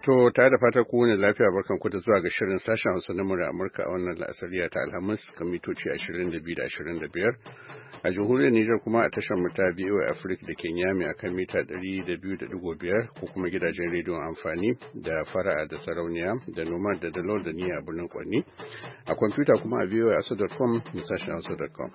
To tare da fatar kowane lafiya barkan ku da zuwa ga shirin sashen Hausa na murar Amurka a wannan la'asariya ta Alhamis kan mitoci 22 da 25. A jamhuriyar Nijar kuma a tashar mu ta VOA Africa da ke Nyame a kan mita 102.5 ko kuma gidajen rediyon amfani da fara'a da sarauniya da noma da dalol da niyya a birnin Kwanni. A kwamfuta kuma a voa.com da sashen hausa.com.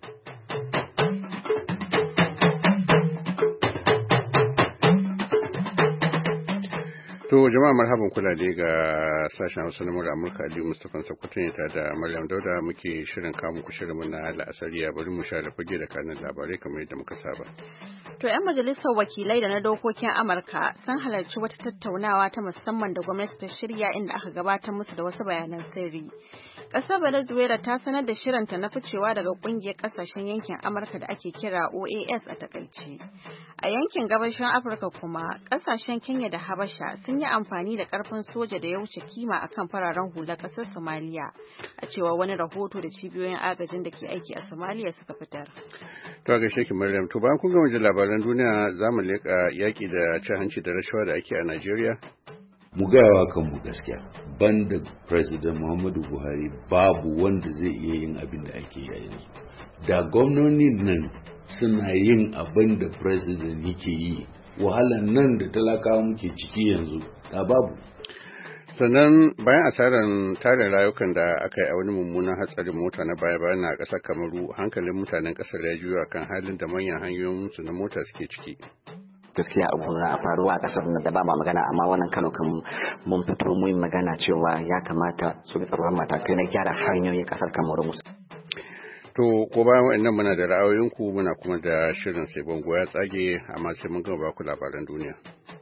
To jama'a marhaban kula dai ga sashen Hausa na murar Amurka Aliyu Mustapha Sokoto ne da Maryam Dauda muke shirin kamu ku shirin na la'asariya bari mu share fage da kanin labarai kamar yadda muka saba. To 'yan majalisar wakilai da na dokokin Amurka sun halarci wata tattaunawa ta musamman da gwamnati ta shirya inda aka gabatar musu da wasu bayanan sirri. Ƙasar Venezuela ta sanar da shirinta na ficewa daga ƙungiyar ƙasashen yankin Amurka da ake kira OAS a takaice. A yankin gabashin Afirka kuma, ƙasashen Kenya da Habasha sun yi amfani da ƙarfin soja da ya wuce kima akan fararen hula ƙasar Somalia, a cewa wani rahoto da cibiyoyin agajin da ke aiki a Somalia suka fitar. To ga sheki Maryam, to bayan kun gama jin labaran duniya za mu leƙa yaƙi da cin hanci da rashawa da ake a Najeriya. Mu gayawa kanmu gaskiya, banda President Muhammadu Buhari babu wanda zai iya yin abin da ake yi yanzu. Da gwamnonin nan suna yin abin da President yake yi, wahalan nan da talakawa muke ciki yanzu, da babu. Sannan bayan asarar tarin rayukan da aka yi a wani mummunan hatsarin mota na baya-bayan a ƙasar Kamaru, hankalin mutanen ƙasar ya juya kan halin da manyan hanyoyin su na mota suke ciki. Gaskiya abu na faruwa a kasar da ba ma magana, amma wannan Kano kan mun fito mun magana cewa ya kamata su bi tsaron matakai na gyara hanyoyin kasar Kamaru musu. To ko bayan wa'annan muna da ra'ayoyinku muna kuma da shirin sai bango ya tsage, amma sai mun gama ba ku labaran duniya.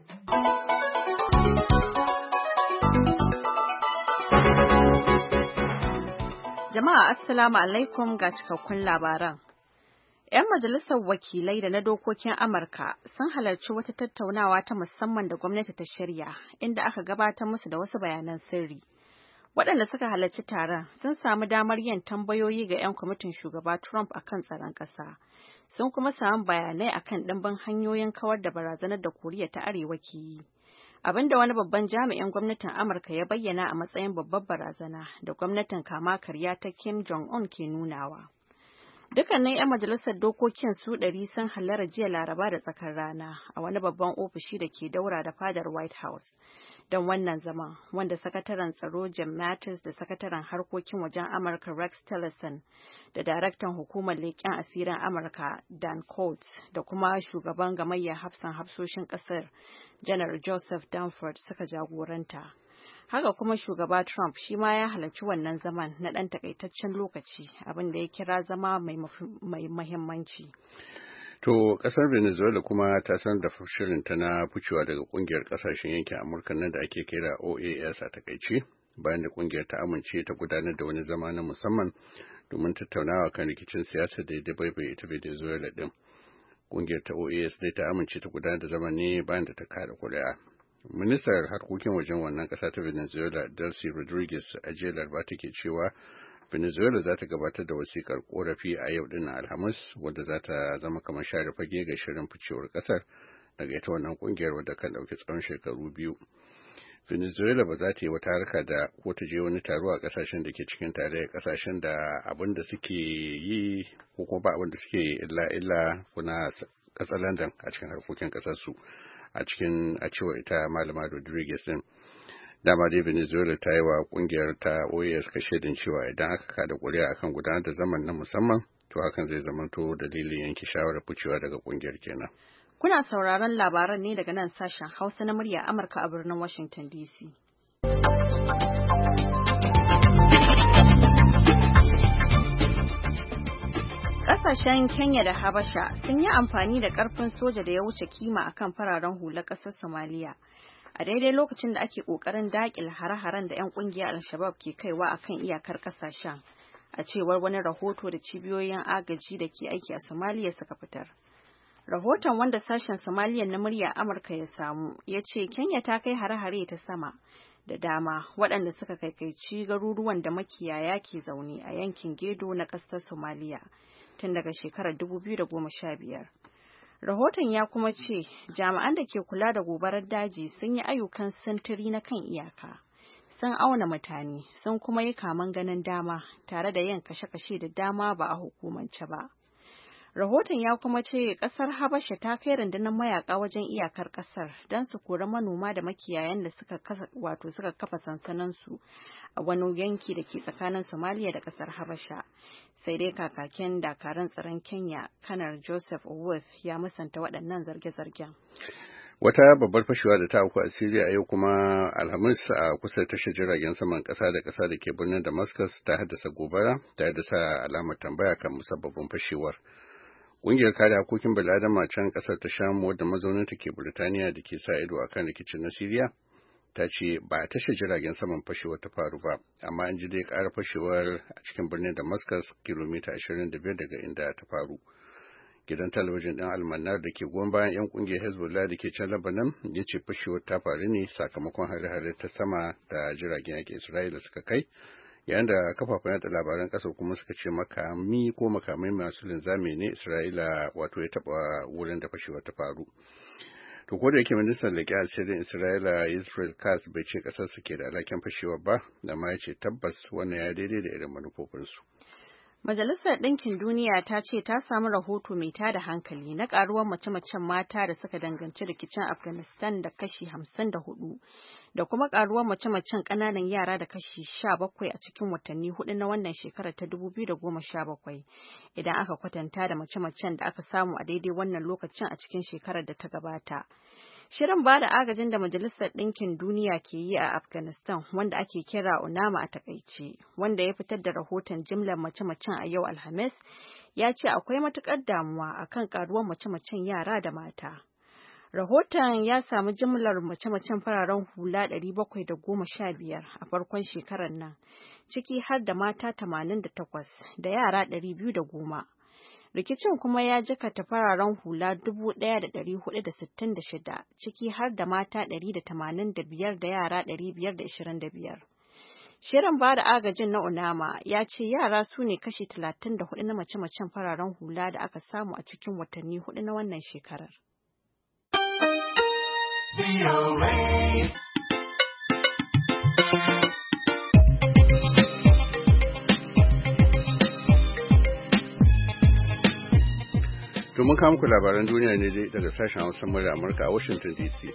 Jama'a assalamu alaikum ga cikakkun labaran. 'Yan majalisar wakilai da na dokokin Amurka sun halarci wata tattaunawa ta musamman da gwamnati ta shirya, inda aka gabatar musu da wasu bayanan sirri. Waɗanda suka halarci taron sun samu damar yin tambayoyi ga 'yan kwamitin shugaba Trump akan tsaron ƙasa. Sun kuma samu bayanai akan ɗimbin hanyoyin kawar da barazanar da Koriya ta Arewa ke yi. Abinda wani babban jami'in gwamnatin Amurka ya bayyana a matsayin babbar barazana da gwamnatin kama karya ta Kim Jong-un ke nunawa. Dukkanin 'yan majalisar dokokin su 100 sun hallara jiya Laraba da tsakar rana a wani babban ofishi da ke daura da fadar White House don wannan zaman, wanda sakataren tsaro Jim Mattis da sakataren harkokin wajen Amurka Rex Tillerson da daraktan hukumar leƙen asirin Amurka Dan Coats da kuma shugaban gamayyar hafsan hafsoshin ƙasar Janar Joseph Dunford suka jagoranta. Haka kuma shugaba Trump shi ma ya halarci wannan zaman na ɗan takaitaccen lokaci, abin da ya kira zama mai mahimmanci. To ƙasar Venezuela kuma ta sanar da shirinta na ficewa daga ƙungiyar ƙasashen yankin Amurka nan da ake kira OAS a takaice, bayan da ƙungiyar ta amince ta gudanar da wani zama na musamman domin tattaunawa kan rikicin siyasa da ya dabaibaye ita Venezuela din. Ƙungiyar ta OAS dai ta amince ta gudanar da zaman ne bayan da ta kada kuri'a. Ministar harkokin wajen wannan ƙasa ta Venezuela, Delcy Rodriguez, a jiya Laraba take cewa Venezuela za ta gabatar da wasikar korafi a yau din Alhamis, wadda za ta zama kamar share fage ga shirin ficewar ƙasar daga ita wannan ƙungiyar wadda kan ɗauki tsawon shekaru 2. Venezuela ba za ta yi wata harka da ko ta je wani taro a ƙasashen da ke cikin tarayyar ƙasashen da abin da suke yi ko kuma ba abin da suke illa kuna ƙasar London a cikin harkokin ƙasarsu. A cewa ita malama Rodriguez din, dama dai Venezuela ta yi wa kungiyar ta OAS kashedin cewa idan aka kada kuri'a akan gudanar da zaman na musamman, to hakan zai zamanto dalilin yanke shawarar ficewa daga kungiyar kenan. Kuna sauraron labaran ne daga nan sashen Hausa na murya Amurka a birnin Washington DC. Ƙasashen Kenya da Habasha sun yi amfani da ƙarfin soja da ya wuce kima akan fararen hula ƙasar Somalia. A daidai lokacin da ake ƙoƙarin daƙile hare-haren da 'yan ƙungiyar Al-Shabaab ke kaiwa akan iyakar ƙasashen, a cewar wani rahoto da cibiyoyin agaji da ke aiki a Somalia suka fitar. Rahoton wanda sashen Somalia na murya Amurka ya samu ya ce Kenya ta kai hare-hare ta sama da dama waɗanda suka kaikaici garuruwan da makiyaya ke zaune a yankin Gedo na ƙasar Somalia tun daga shekarar 2015. Rahoton ya kuma ce jami'an da ke kula da gobarar daji sun yi ayyukan sintiri na kan iyaka, sun auna mutane, sun kuma yi kaman ganin dama tare da yin kashe-kashe da dama ba a hukumance ba. Rahoton ya kuma ce kasar Habasha ta kai rundunar mayaka wajen iyakar kasar don su kori manoma da makiyayan da suka kafa sansaninsu a wani yanki da ke tsakanin Somalia da kasar Habasha. Sai dai kakakin dakarun tsaron Kenya, Kanar Joseph Owuth, ya musanta waɗannan zarge-zargen. Wata babbar fashewa da ta auku a Syria a yau kuma Alhamis a kusa tashar jiragen saman ƙasa da ƙasa da ke birnin Damascus ta haddasa gobara, ta haddasa alamar tambaya kan musabbabin fashewar. Ƙungiyar kare hakokin bil'adama can ƙasar ta Sham wadda mazauninta ke Burtaniya da ke sa ido akan rikicin na Syria ta ce ba a tashar jiragen saman fashewar ta faru ba, amma an ji dai ƙara fashewar a cikin birnin Damascus kilomita 25 daga inda ta faru. Gidan talabijin ɗin Almanar da ke goyon bayan 'yan ƙungiyar Hezbollah da ke can Lebanon ya ce fashewar ta faru ne sakamakon hare-hare ta sama da jiragen yaƙin Isra'ila suka kai, yayin da kafafen yada labaran ƙasar kuma suka ce makamai masu linzami ne Isra'ila wato ya taɓa wurin da fashewar ta faru. To ko da yake ministan leƙen asirin Isra'ila Israel Katz bai ce ƙasar su ke da alhakin fashewar ba, amma ya ce tabbas wannan ya daidai da irin manufofinsu. Majalisar Ɗinkin Duniya ta ce ta samu rahoto mai tada hankali na ƙaruwar mace-macen mata da suka danganci rikicin Afghanistan da kashi 54 da kuma ƙaruwar mace-macen ƙananan yara da kashi 17 a cikin watanni 4 na wannan shekarar ta 2017 idan aka kwatanta da mace-macen da aka samu a daidai wannan lokacin a cikin shekarar da ta gabata. Shirin ba da agajin da Majalisar Ɗinkin Duniya ke yi a Afghanistan, wanda ake kira UNAMA a takaice, wanda ya fitar da rahoton jimlar mace-macen a yau Alhamis, ya ce akwai matuƙar damuwa akan ƙaruwar mace-macen yara da mata. Rahoton ya samu jimlar mace-macen fararen hula 715 a farkon shekarar nan, ciki har da mata 88 da yara 210. Rikicin kuma ya jikata fararen hula 1,466 ciki har da mata 185 da yara 525. Shirin ba da agajin na UNAMA ya ce yara su ne kashi 34 na mace-macen fararen hula da aka samu a cikin watanni 4 na wannan shekarar. To mun kawo muku labaran duniya ne dai daga sashen Hausa murya Amurka a Washington DC.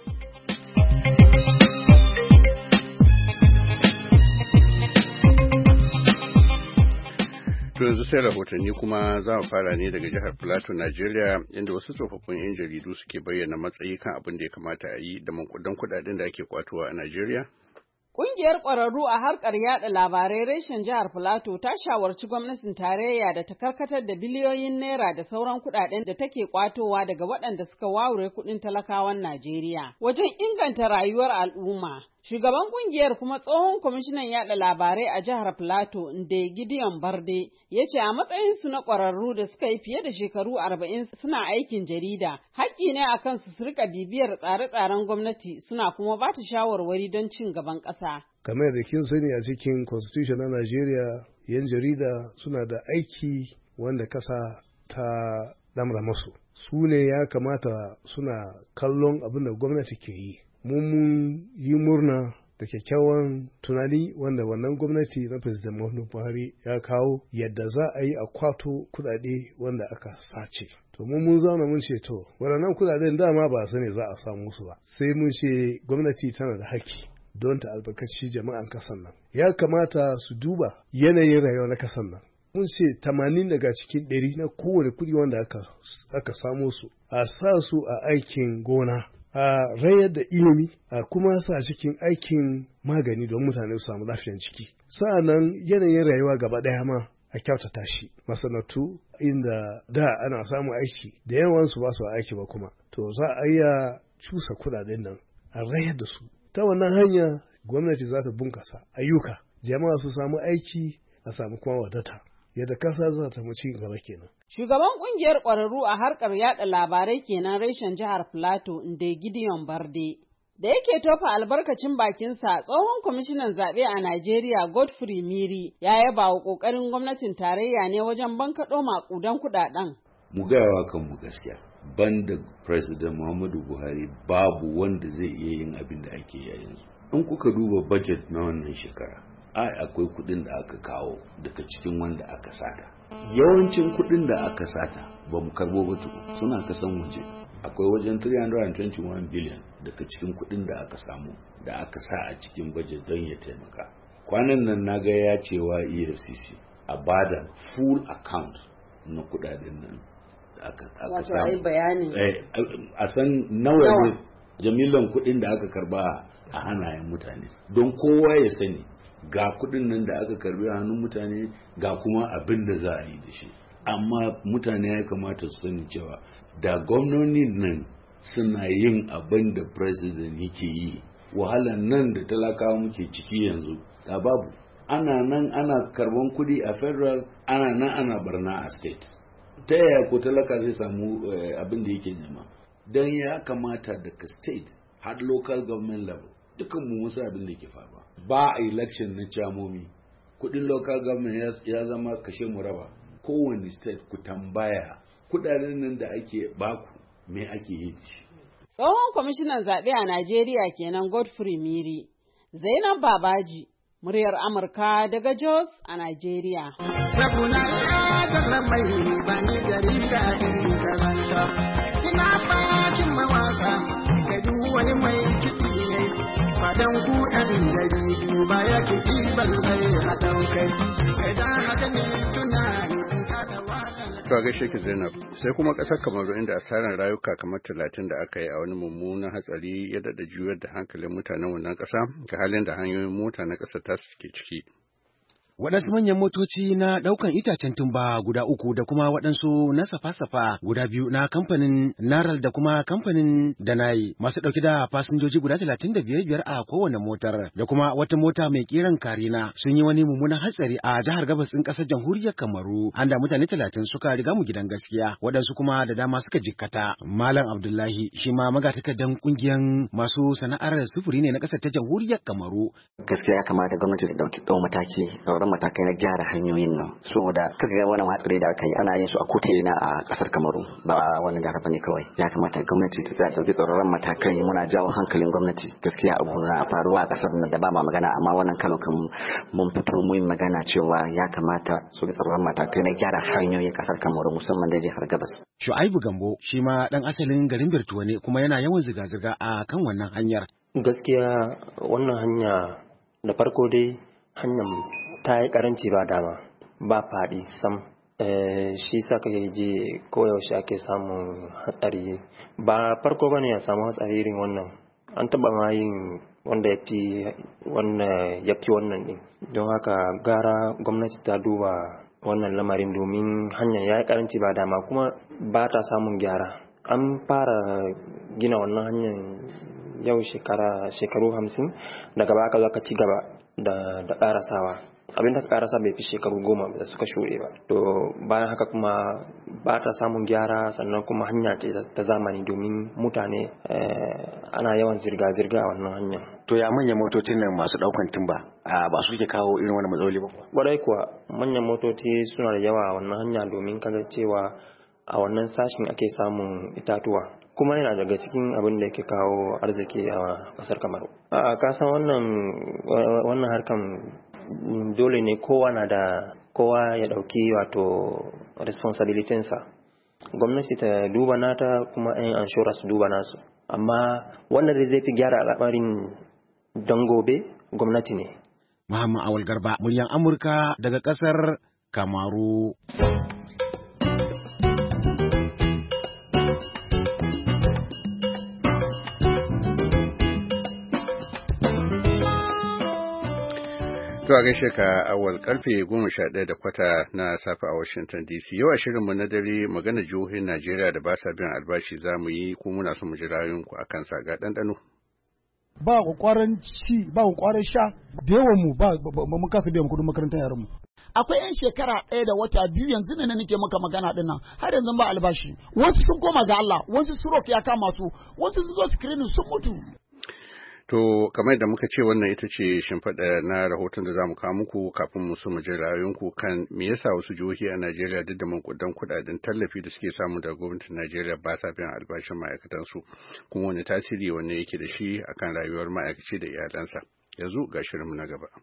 To yanzu sai rahotanni kuma za mu fara ne daga jihar Plateau, Najeriya, inda wasu tsofaffin 'yan jaridu suke bayyana matsayi kan abin da ya kamata a yi da mankudan kudaden da ake kwatowa a Najeriya. Ƙungiyar ƙwararru a harkar yaɗa labarai reshen jihar Filato ta shawarci gwamnatin tarayya da ta karkatar da biliyoyin naira da sauran kuɗaɗen da take ƙwatowa daga waɗanda suka wawure kuɗin talakawan Najeriya wajen inganta rayuwar al'umma. Shugaban ƙungiyar kuma tsohon kwamishinan yaɗa labarai a jihar Filato, Nde Gideon Barde, ya ce a matsayinsu na ƙwararru da suka yi fiye da shekaru 40 suna aikin jarida, haƙƙi ne a kansu su rika bibiyar tsare-tsaren gwamnati suna kuma ba ta shawarwari don cin gaban ƙasa. Kamar da kin sani a cikin Constitution na Najeriya, 'yan jarida suna da aiki wanda ƙasa ta damra masu. Su ne ya kamata suna kallon abin da gwamnati ke yi. Mun yi murna da kyakkyawan tunani wanda wannan gwamnati na President Muhammadu Buhari ya kawo yadda za a yi a kwato kudade wanda aka sace. To mun zauna mun ce to waɗannan kudaden dama ba su ne za a samu su ba. Sai mun ce gwamnati tana da haƙƙi don ta albarkaci jama'an kasan nan. Ya kamata su duba yanayin rayuwa na kasan nan. Mun ce 80 daga cikin 100 na kowane kuɗi wanda aka samo su a sa su a aikin gona. A rayar da ilimi a kuma sa cikin aikin magani don mutane su samu lafiyan ciki. Sa'annan yanayin rayuwa gaba ɗaya ma a kyautata shi. Masana'antu inda da ana samun aiki da yawansu ba su aiki ba kuma. To za a iya cusa kuɗaɗen nan a rayar da su. Ta wannan hanya gwamnati za ta bunkasa ayyuka. Jama'a su samu aiki a samu kuma wadata. Yadda kasa za ta mu ci gaba kenan. Shugaban kungiyar ƙwararru a harkar yada labarai kenan reshen jihar Plateau, Nde Gideon Barde. Da yake tofa albarkacin bakinsa, tsohon kwamishinan zaɓe a Najeriya Godfrey Miri ya yaba wa ƙoƙarin gwamnatin tarayya ne wajen bankaɗo maƙudan kuɗaɗen. Mu gaya wa kanmu gaskiya. banda President Muhammadu Buhari babu wanda zai iya yin abin da ake yi yanzu. In kuka duba budget na wannan shekara, akwai kuɗin da aka kawo daga cikin wanda aka sata. Yawancin kuɗin da aka sata ba mu karbo ba tuku, suna kasan waje. Akwai wajen 321 billion daga cikin kuɗin da aka samu da aka sa a cikin budget don ya taimaka. Kwanan nan na ga ya cewa EFCC a bada full account na kuɗaɗen nan da aka samu. A san nawa ne jamilan kuɗin da aka karba a hannayen mutane, don kowa ya sani ga kuɗin nan da aka karbi a hannun mutane ga kuma abin da za a yi da shi. Amma mutane ya kamata su sani cewa da gwamnoni nan suna yin abin da president yake yi, wahalan nan da talakawa muke ciki yanzu da babu. Ana nan ana karban kuɗi a federal, ana nan ana barna a state. Ta yaya ko talaka zai samu abin da yake nema? Don ya kamata daga state har local government level dukan mu musu abin da ke faruwa. Ba a election na chamomi, kudin local government ya zama kashe mu raba. Kowane state ku tambaya kudaden nan da ake baku me ake yi da shi. Tsohon kwamishinan zaɓe a Najeriya kenan Godfrey Miri. Zainab Babaji, muryar Amurka daga Jos a Najeriya. Wani mai ciki ne fadan ku ɗan jaridu ba ya kiki balle haɗan kai idan haka ne tunani kada waɗanda. To gaishe ki Zainab, sai kuma ƙasar Kamaru inda asarar rayuka kamar 30 da aka yi a wani mummunan hatsari ya daɗa juyar da hankalin mutanen wannan ƙasa ga halin da hanyoyin mota na ƙasar ta suke ciki. Waɗansu manyan motoci na ɗaukan itacen tumba guda 3 da kuma waɗansu na safa-safa guda 2 na kamfanin Naral da kuma kamfanin Danai masu ɗauke da fasinjoji guda 35 a kowane motar da kuma wata mota mai kiran Karina sun yi wani mummunan hatsari a jihar Gabas ɗin ƙasar Jamhuriyar Kamaru, anda mutane 30 suka riga mu gidan gaskiya, waɗansu kuma da dama suka jikkata. Malam Abdullahi shi ma magatakardan ƙungiyar masu sana'ar sufuri ne na ƙasar ta Jamhuriyar Kamaru. Gaskiya ya kamata gwamnati ta ɗau mataki matakai na gyara hanyoyin nan saboda kaga ga wannan hatsari da aka yi ana yin su a ko'ina a kasar Kamaru ba a wannan jihar bane kawai. Ya kamata gwamnati ta dauki tsauraran matakai. Muna jawo hankalin gwamnati, gaskiya abu na faruwa a kasar nan da ba ma magana, amma wannan kano kan mun fito mu yi magana cewa ya kamata su bi tsauraran matakai na gyara hanyoyin kasar Kamaru musamman da jihar Gabas. Shu'aibu Gambo shi ma dan asalin garin Birtuwa ne kuma yana yawan zirga-zirga a kan wannan hanyar. Gaskiya wannan hanya da farko dai hanyar ta yi karanci ba dama ba faɗi sam, shi saka ya je koyaushe ake samun hatsari. Ba farko bane ya samu hatsari irin wannan, an taba ma yin wanda ya fi wannan din. Don haka gara gwamnati ta duba wannan lamarin domin hanyar ya yi karanci ba dama kuma ba ta samun gyara. An fara gina wannan hanyar yau shekaru 50, daga baka za ka ci gaba da ƙarasawa. Abin da ka karasa bai fi shekaru 10 da suka shure ba. To bayan haka kuma ba ta samun gyara, sannan kuma hanya ce ta zamani domin mutane ana yawan zirga-zirga a wannan hanya. To ya manyan motocin nan masu daukan tumba ba su ke kawo irin wannan matsaloli ba? Kwarai kuwa manyan motoci suna da yawa a wannan hanya domin kaga cewa a wannan sashin ake samun itatuwa, kuma yana daga cikin abin da yake kawo arziki a kasar Kamaru. Ka san wannan harkan dole ne kowa ya dauki wato responsibilitinsa. Gwamnati ta duba nata kuma yan insurance su duba nasu, amma wanda zai fi gyara al'amarin don gobe gwamnati ne. Muhammad Awal Garba, muryan Amurka daga kasar Kamaru. To a gaishe ka Awal, karfe 11:15 na safe a Washington DC. Yau a shirinmu na dare magana jihohin Najeriya da ba sa biyan albashi za mu yi, ko muna so mu ji ra'ayoyinku a kansa. Ga ɗanɗano. Ba kwakwaran ci, ba kwakwaran sha, da yawan mu ba mun kasa biyan kuɗin makarantar yaran mu. Akwai 'yan shekara 1 da wata 2 yanzu ne nake maka magana din nan, har yanzu ba albashi. Wasu sun koma ga Allah, wasu stroke ya kama su, wasu sun zo screening sun mutu. To kamar da muka ce wannan ita ce shimfiɗa na rahoton da za mu kawo muku kafin mu so mu ji ra'ayoyinku kan me yasa wasu jihohi a Najeriya duk da mankudan kuɗaɗen tallafi da suke samu daga gwamnatin Najeriya ba sa biyan albashin ma'aikatansu kuma wani tasiri wanne yake da shi akan rayuwar ma'aikaci da iyalansa. Yanzu ga shirinmu na gaba.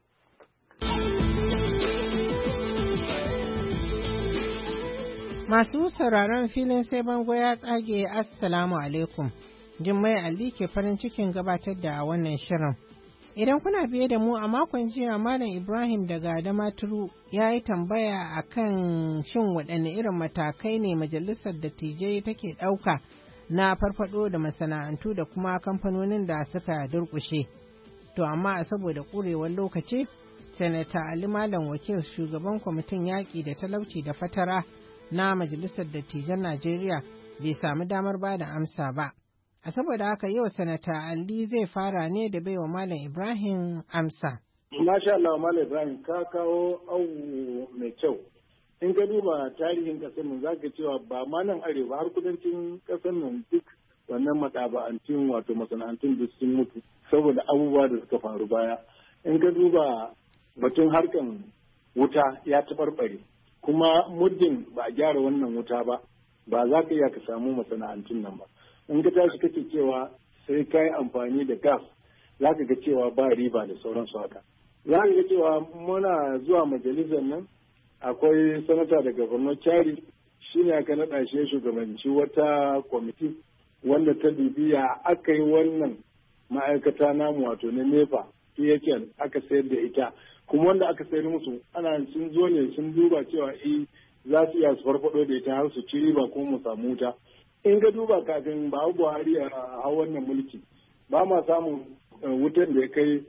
Masu sauraron filin sai bango ya tsage Assalamu alaikum. Jummai Ali ke farin cikin gabatar da wannan shirin. Idan kuna biye da mu a makon jiya Malam Ibrahim daga Damaturu ya yi tambaya a kan shin waɗanne irin matakai ne Majalisar Dattijai take ɗauka na farfado da masana'antu da kuma kamfanonin da suka durƙushe. To amma saboda ƙurewar lokaci, Sanata Ali Malam Wakil shugaban kwamitin yaƙi da talauci da fatara na Majalisar Dattijan Najeriya bai samu damar ba da amsa ba. A saboda haka yau Sanata Ali zai fara ne da baiwa Malam Ibrahim amsa. Masha Allah Malam Ibrahim ka kawo abu mai kyau. In ka duba tarihin ƙasar nan za ka cewa ba ma nan arewa har kudancin ƙasar nan duk wannan maɗaba'antun wato masana'antun da sun mutu saboda abubuwa da suka faru baya. In ka duba batun harkan wuta ya taɓarɓare kuma muddin ba a gyara wannan wuta ba za ka iya ka samu masana'antun nan ba. In ka tashi kake cewa sai ka yi amfani da gas za ka ga cewa ba riba da sauransu haka. Za ka ga cewa muna zuwa majalisar nan akwai sanata daga Borno Kyari shi ne aka naɗa shi shugabanci wata kwamiti wanda ta bibiya aka yi wannan ma'aikata namu wato na NEPA PHL aka sayar da ita kuma wanda aka sayar musu ana sun zo ne sun duba cewa za su iya su farfado da ita har su ci riba ko mu samu wuta. In ka duba kafin ba Buhari a hau wannan mulki ba ma samun wutan da ya kai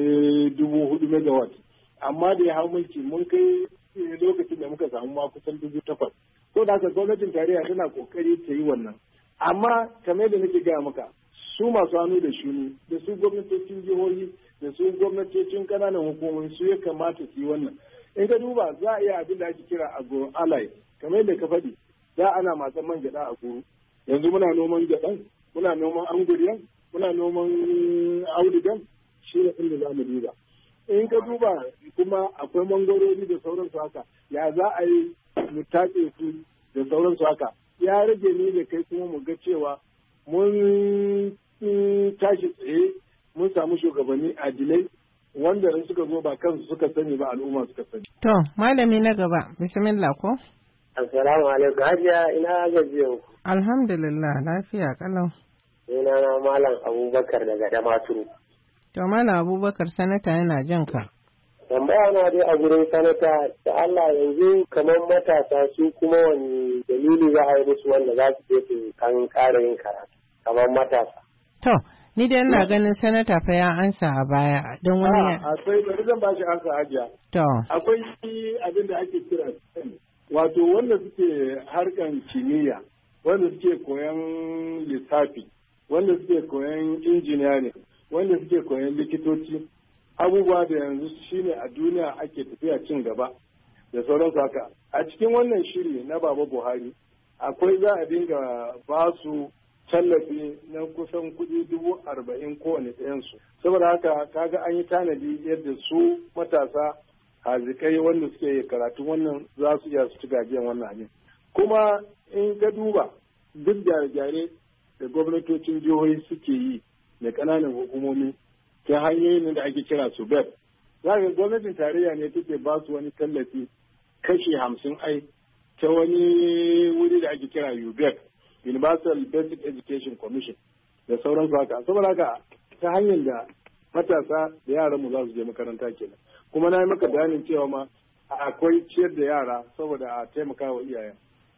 4,000 megawatt amma da ya hau mulki mun kai lokacin da muka samu ma kusan 8,000. Ko da haka gwamnatin tarayya tana kokari ta yi wannan amma kamar da nake gaya maka su masu hannu da shuni da su gwamnatocin jihohi da su gwamnatocin kananan hukumomi su ya kamata su yi wannan. In ka duba za a iya abin da ake kira agro allied kamar yadda ka faɗi da ana matsan man gyaɗa a guru yanzu muna noman gyaɗan muna noman anguriyan muna noman audigan shi ne inda za mu duba. In ka duba kuma akwai mangwarori da sauransu haka ya za a yi mu tace su da sauransu haka ya rage ni da kai kuma mu ga cewa mun tashi tsaye mun samu shugabanni adilai wanda in suka zo ba kansu suka sani ba al'umma suka sani. To malami na gaba bismillah ko. Assalamu alaikum hajiya ina gajiyan ku. Alhamdulillah lafiya kalau. Ina na Malam Abubakar daga Damaturu. To Malam Abubakar sanata yana jin ka. Tambaya na dai a gurin sanata da Allah yanzu kamar matasa su kuma wani dalili za a yi musu wanda za su je su kan ƙara yin karatu kamar matasa. To ni dai ina ganin sanata fa ya ansa a baya don wani. Akwai bari zan ba shi ansa hajiya. To. Akwai abin da ake kira wato wanda suke harkan kimiyya wanda suke koyan lissafi wanda suke koyan injiniyarin wanda suke koyan likitoci abubuwa da yanzu shine a duniya ake tafiya cin gaba da sauransu haka a cikin wannan shiri na Baba Buhari akwai za a dinga ba su tallafi na kusan kuɗi 40,000 kowane ɗayansu saboda haka kaga an yi tanadi yadda su matasa hazikai wanda suke karatun wannan za su iya su ci gajiyan wannan abin kuma in ka duba duk gyare-gyare da gwamnatocin jihohi suke yi da ƙananan hukumomi ta hanyoyin da ake kira su BEP za ka gwamnatin tarayya ne take ba su wani tallafi kashi 50 ta wani wuri da ake kira UBEC Universal Basic Education Commission da sauransu haka saboda haka ta hanyar da matasa da yaran mu za su je makaranta kenan kuma na yi maka bayanin cewa ma akwai ciyar da yara saboda a taimaka wa iyayen.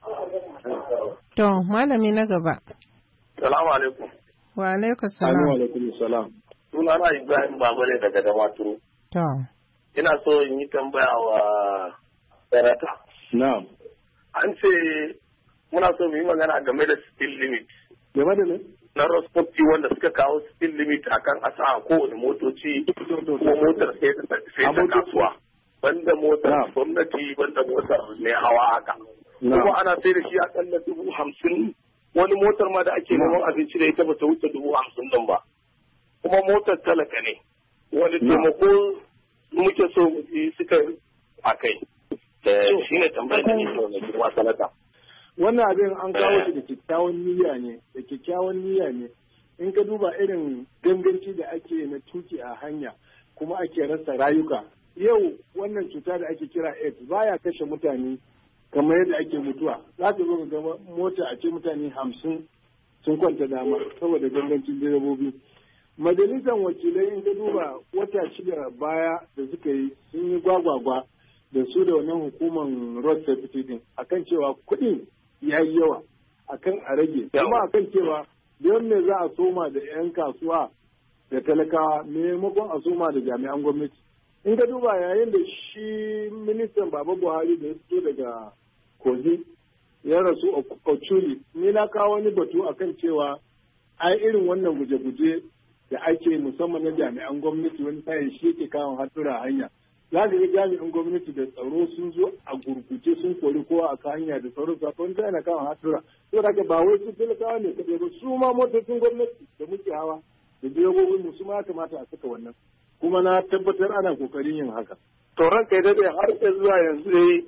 To malami na gaba. Salamu alaikum. Wa alaikum salam. Wa alaikum salam. Suna na Ibrahim Babale daga Damaturu. To. Ina so in yi tambaya wa Sanata. Na'am. An ce muna so mu yi magana game da speed limit. Game da ne? Na Rospoti wanda suka kawo speed limit akan asa a kowane motoci ko motar sai ta kasuwa. Banda motar gwamnati banda motar mai hawa haka. Kuma ana sai da shi akalla 50,000 wani motar ma da ake neman abinci da ita ba ta wuce 50,000 din ba. kuma motar talaka ne. Wani taimako muke so mu yi suka a kai. Shi ne tambayar da nake wani girma sanata. Wannan abin an kawo shi da kyakkyawan niyya ne. In ka duba irin ganganci da ake na tuki a hanya kuma ake rasa rayuka. Yau wannan cuta da ake kira AIDS baya kashe mutane kamar yadda ake mutuwa. Za ka zo ga mota a ce mutane 50 sun kwanta dama saboda gangancin direbobi. Majalisar wakilai in ka duba wata 6 baya da suka yi sun yi gwagwagwa da su da wannan hukumar road safety din akan cewa kuɗin ya yi yawa akan a rage kuma akan cewa don me za a soma da 'yan kasuwa da talakawa maimakon a soma da jami'an gwamnati. In ka duba yayin da shi ministan Baba Buhari da ya fito daga Kogi ya rasu Ochuli, ni na kawo wani batu akan cewa ai irin wannan guje-guje da ake musamman na jami'an gwamnati wani sayin shi yake kawo hatsura hanya. Za ka ga jami'an gwamnati da tsaro sun zo a gurguje sun kori kowa a hanya da sauran su akwai wani yana kawo hatsura. Saboda haka ba wai su talakawa ne kaɗai ba su ma motocin gwamnati da muke hawa da direbobin mu su ma kamata a saka wannan. Kuma na tabbatar ana kokarin yin haka. To ranka ya dade har zuwa yanzu dai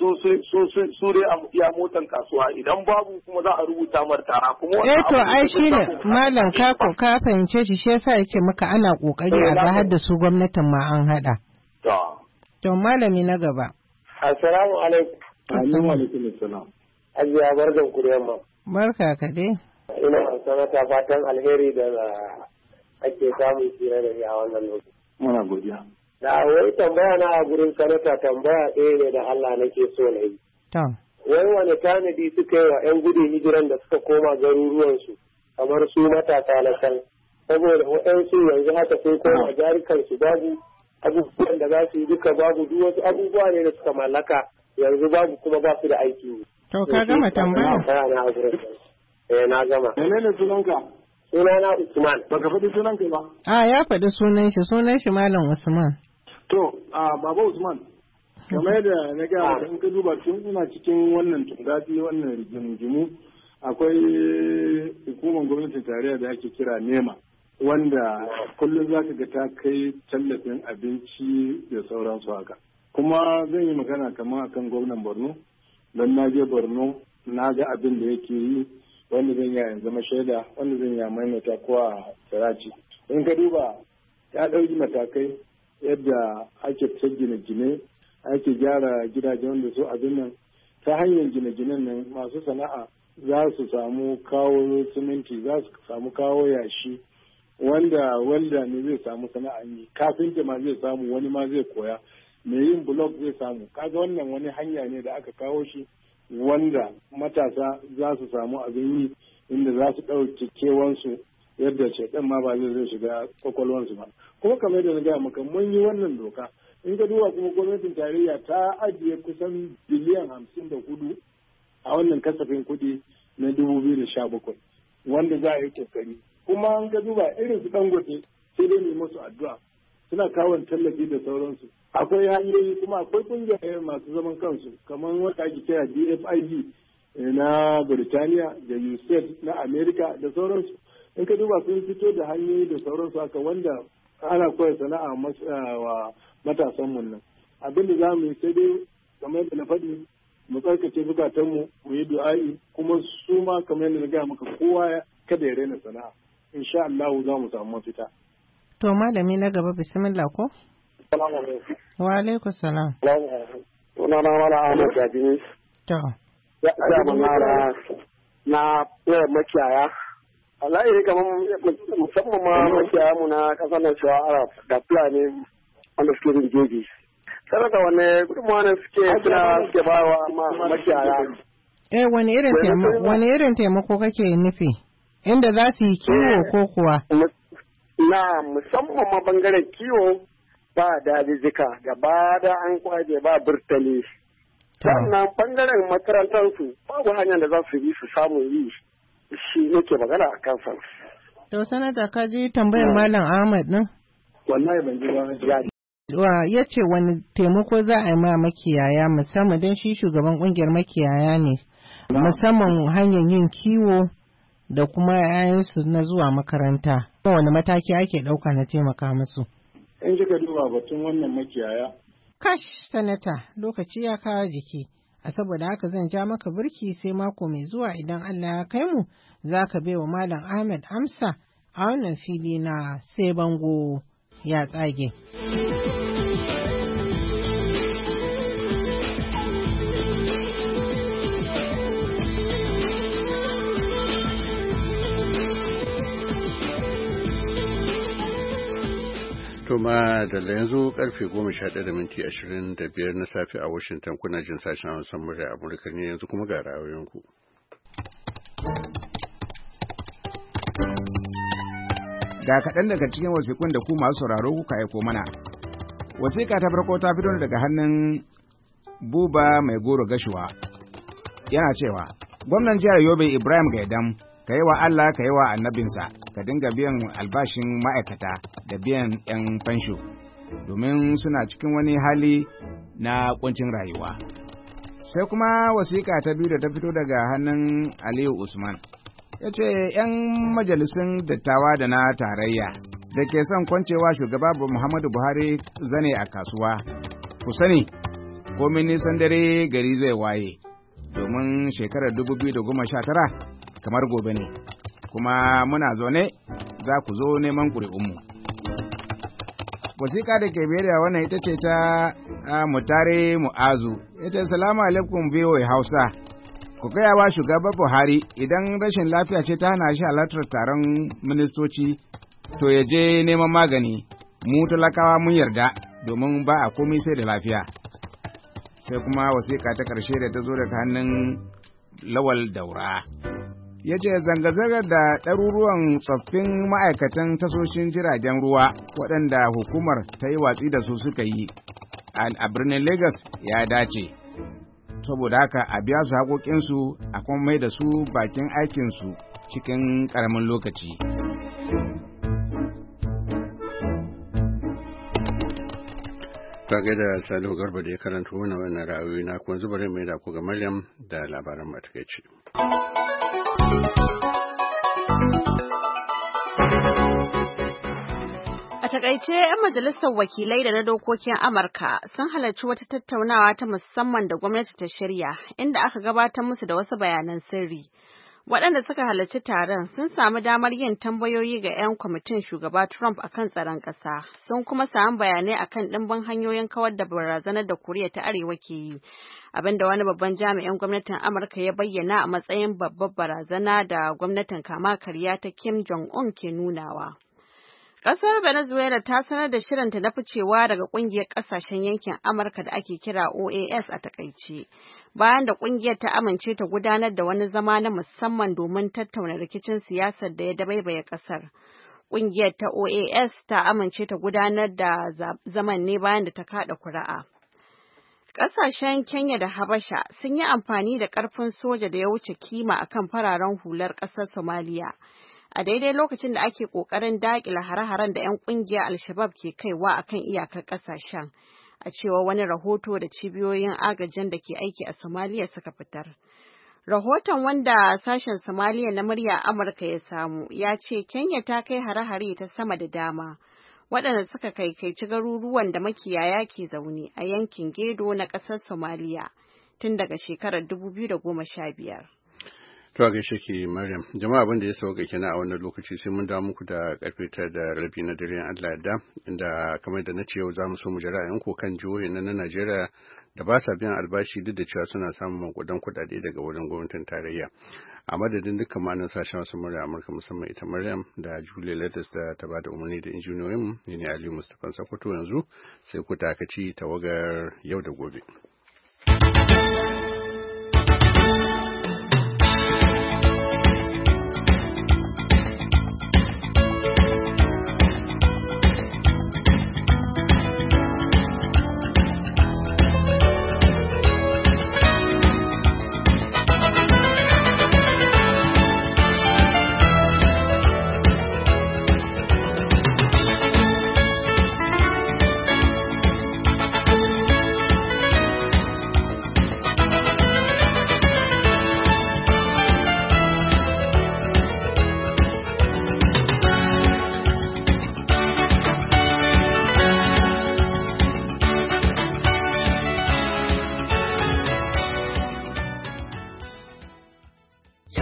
su dai ya motan kasuwa idan babu kuma za a rubuta martara kuma wannan to ai shine malam ka fahimce shi yasa yake maka ana kokari a ga har da su gwamnatin ma an hada. To malami na gaba. Assalamu alaikum. Assalamu alaikum assalam. Ajiya barkan ku da yamma. Barka ka dai. Ina sanata fatan alheri da ake samun tsira da a wannan lokaci. Muna godiya. Da wai tambaya na a gurin sanata tambaya ɗaya ne da Allah nake so na yi. Wai wani tanadi suka yi wa 'yan gudun hijiran da suka koma garuruwansu kamar su matasa na can. Saboda waɗansu yanzu haka sun koma jarikansu babu abubuwan da za su yi duka babu duk wasu abubuwa ne da suka mallaka yanzu babu kuma ba su da aiki. To ka gama tambaya? Na gama. Menene sunanka? Sunana Usman. Baka faɗi sunanka ba? Ya faɗi sunan shi Malam Usman. To, Baba Usman, kamar yadda na gaya maka in ka duba tun ina cikin wannan tungafi wannan rigimu akwai hukumar gwamnatin tarayya da ake kira NEMA wanda kullum za ka ga ta kai tallafin abinci da sauransu haka. Kuma zan yi magana kamar akan gwamnan Borno, don na je Borno na ga abin da yake yi wanda zan yi zama shaida wanda zan yi maimaita ko a Saraci. In ka duba ya ɗauki matakai yadda ake ta gine-gine ake gyara gidajen wanda su abin nan ta hanyar gine-ginen nan masu sana'a za su samu kawo siminti za su samu kawo yashi wanda ne zai samu sana'a yi kafinta ma zai samu wani ma zai koya mai yin blog zai samu kaga wannan wani hanya ne da aka kawo shi wanda matasa za su samu abin yi inda za su ɗauke kewansu yadda shaidan ma ba zai shiga kwakwalwansu ba kuma kamar yadda na gaya maka mun yi wannan doka in ka duba kuma gwamnatin tarayya ta ajiye kusan biliyan 54 a wannan kasafin kuɗi na 2017 wanda za a yi kokari kuma an ka duba irin su dangote sai dai ne musu addu'a suna kawon tallafi da sauransu akwai hanyoyi kuma akwai kungiyoyi masu zaman kansu kamar wata ake kira DFID na Birtaniya da USAID na Amerika da sauransu in ka duba sun fito da hanyoyi da sauransu haka wanda ana koya sana'a wa matasan mun nan abin da za mu yi sai dai kamar yadda na faɗi mu tsarkace zukatanmu mu yi du'a'i kuma su ma kamar yadda na gaya maka kowa kada ya raina sana'a insha Allah za mu samu mafita. To malami na gaba bismillah ko? Wa alaikum salam. Sunana Mala Ahmad Jabini. To. Ya manara na makiyaya. Allah ya kamar musamman ma makiyaya mu na kasar nan cewa Arab da Fulani wanda suke bin jeji. Sanar da wane gudunmawa ne suke ba wa makiyaya. Wani irin taimako kake nufi? Inda za su yi kiwo ko kuwa? Na musamman ma bangaren kiwo ba dajijika gaba da an kwaje ba burtali. Sannan bangaren makarantarsu babu hanyar da za su yi su samu yi shi nake magana a kansa. To sanata ka ji tambayar Malam Ahmad nan? Wallahi ban ji ba. Ya ce wani taimako za a yi ma makiyaya musamman don shi shugaban kungiyar makiyaya ne. Musamman hanyar yin kiwo da kuma 'ya'yansu na zuwa makaranta. Wani mataki ake ɗauka na taimaka musu? In kika duba batun wannan makiyaya. Kash, Sanata, lokaci ya kawo jiki. A saboda haka zan ja maka birki sai mako mai zuwa idan Allah ya kai mu za ka bai wa Malam Ahmed amsa a wannan fili na sai bango ya tsage. Tuma da yanzu karfe 11:25 na safe a Washington kuna jin sashen Hausa murya Amurka ne yanzu kuma ga ra'ayoyinku. Ga kaɗan daga cikin wasiƙun da ku masu sauraro kuka aiko mana. Wasiƙa ta farko ta fito daga hannun Buba Mai Goro Gashuwa. Yana cewa, gwamnan jihar Yobe Ibrahim Gaidam, ka yi wa Allah ka yi wa annabinsa, ka dinga biyan albashin ma'aikata da biyan 'yan fansho, domin suna cikin wani hali na kuncin rayuwa. Sai kuma wasiƙa ta biyu da ta fito daga hannun Aliyu Usman. Ya ce 'yan majalisun dattawa da na tarayya da ke son kwancewa shugaba Muhammadu Buhari zane a kasuwa. Ku sani, komin nisan dare gari zai waye, domin shekarar 2019 kamar gobe ne, kuma muna zaune za ku zo neman ƙuri'unmu. Wasiƙa da ke beriya wannan ita ce ta Mutare Mu'azu, ita salamu alaikum VOA Hausa, ku gaya wa shugaba Buhari idan rashin lafiya ce ta hana shi halartar taron ministoci, to ya je neman magani, mu talakawa mun yarda domin ba a komai sai da lafiya. Sai kuma wasiƙa ta ƙarshe da ta zo daga hannun Lawal Daura. Ya ce zanga-zangar da ɗaruruwan tsoffin ma'aikatan tasoshin jiragen ruwa waɗanda hukumar ta yi watsi da su suka yi a birnin Lagos ya dace. Saboda haka a biya su haƙoƙinsu a kuma mai da su bakin aikinsu cikin ƙaramin lokaci. Ta gaida Salihu Garba da ya karanta wannan ra'ayoyi na kuma zubarin mai da ku ga Maryam da labaran matakaici. A takaice, 'yan majalisar wakilai da na dokokin Amurka sun halarci wata tattaunawa ta musamman da gwamnati ta shirya, inda aka gabatar musu da wasu bayanan sirri. Waɗanda suka halarci taron sun samu damar yin tambayoyi ga 'yan kwamitin shugaba Trump akan tsaron ƙasa, sun kuma samu bayanai akan ɗimbin hanyoyin kawar da barazanar da Koriya ta Arewa ke yi. Abinda wani babban jami'in gwamnatin Amurka ya bayyana a matsayin babbar barazana da gwamnatin kama karya ta Kim Jong-un ke nunawa. Ƙasar Venezuela ta sanar da shirinta na ficewa daga ƙungiyar ƙasashen yankin Amurka da ake kira OAS a takaice, bayan da ƙungiyar ta amince ta gudanar da wani zama na musamman domin tattauna rikicin siyasar da ya dabaibaye ƙasar. Ƙungiyar ta OAS ta amince ta gudanar da zaman ne bayan da ta kaɗa kuri'a. Ƙasashen Kenya da Habasha sun yi amfani da ƙarfin soja da ya wuce kima akan fararen hular ƙasar Somaliya. A daidai lokacin da ake ƙoƙarin daƙile hare-haren da 'yan ƙungiyar Al-Shabaab ke kaiwa akan iyakar ƙasashen, a cewa wani rahoto da cibiyoyin agajin da ke aiki a Somaliya suka fitar. Rahoton wanda sashen Somaliya na murya Amurka ya samu ya ce Kenya ta kai hare-hare ta sama da dama, waɗanda suka kaikaici garuruwan da makiyaya ke zaune a yankin Gedo na ƙasar Somaliya tun daga shekarar 2015. To gaishe ki Maryam. Jama'a abin da ya sauka kenan a wannan lokaci sai mun dawo muku da karfe 9:30 na dare Allah da inda kamar da na ce yau za mu so mu jira yanku kan jihohin na Najeriya da ba sa biyan albashi duk da cewa suna samun makudan kuɗaɗe daga wurin gwamnatin tarayya. A madadin dukkan ma'anar sashen wasu murya Amurka musamman ita Maryam da Julie Letters da ta bada umarni da injiniyoyin ne Ali Mustapha Sokoto yanzu sai ku takaci tawagar yau da gobe.